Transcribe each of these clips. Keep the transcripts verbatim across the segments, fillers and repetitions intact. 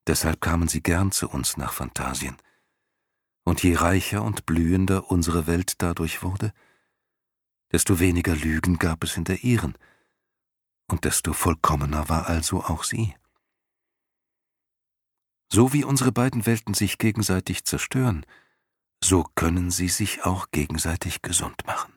Deshalb kamen sie gern zu uns nach Phantasien. Und je reicher und blühender unsere Welt dadurch wurde, desto weniger Lügen gab es in der ihren, und desto vollkommener war also auch sie. So wie unsere beiden Welten sich gegenseitig zerstören, so können sie sich auch gegenseitig gesund machen.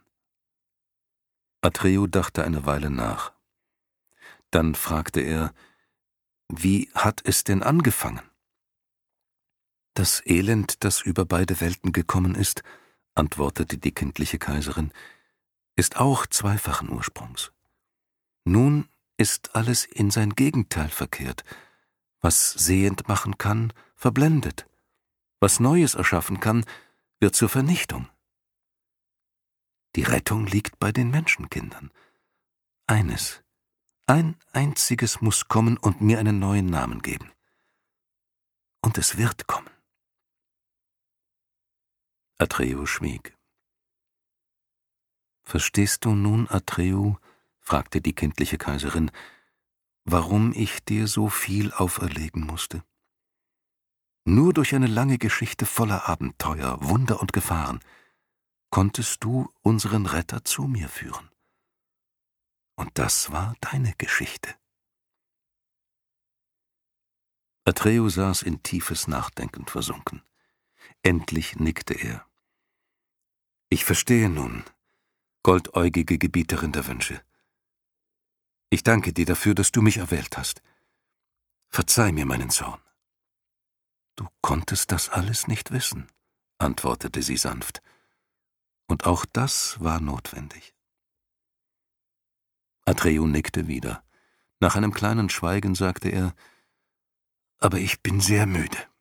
Atreo dachte eine Weile nach. Dann fragte er, wie hat es denn angefangen? Das Elend, das über beide Welten gekommen ist, antwortete die kindliche Kaiserin, ist auch zweifachen Ursprungs. Nun ist alles in sein Gegenteil verkehrt. Was sehend machen kann, verblendet. Was Neues erschaffen kann, wird zur Vernichtung. Die Rettung liegt bei den Menschenkindern. Eines, ein einziges muss kommen und mir einen neuen Namen geben. Und es wird kommen. Atreo schwieg. »Verstehst du nun, Atreo«, fragte die kindliche Kaiserin, »warum ich dir so viel auferlegen musste? Nur durch eine lange Geschichte voller Abenteuer, Wunder und Gefahren konntest du unseren Retter zu mir führen. Und das war deine Geschichte.« Atreo saß in tiefes Nachdenken versunken. Endlich nickte er. »Ich verstehe nun, goldäugige Gebieterin der Wünsche. Ich danke dir dafür, dass du mich erwählt hast. Verzeih mir meinen Zorn.« »Du konntest das alles nicht wissen«, antwortete sie sanft. »Und auch das war notwendig.« Atreo nickte wieder. Nach einem kleinen Schweigen sagte er, »Aber ich bin sehr müde.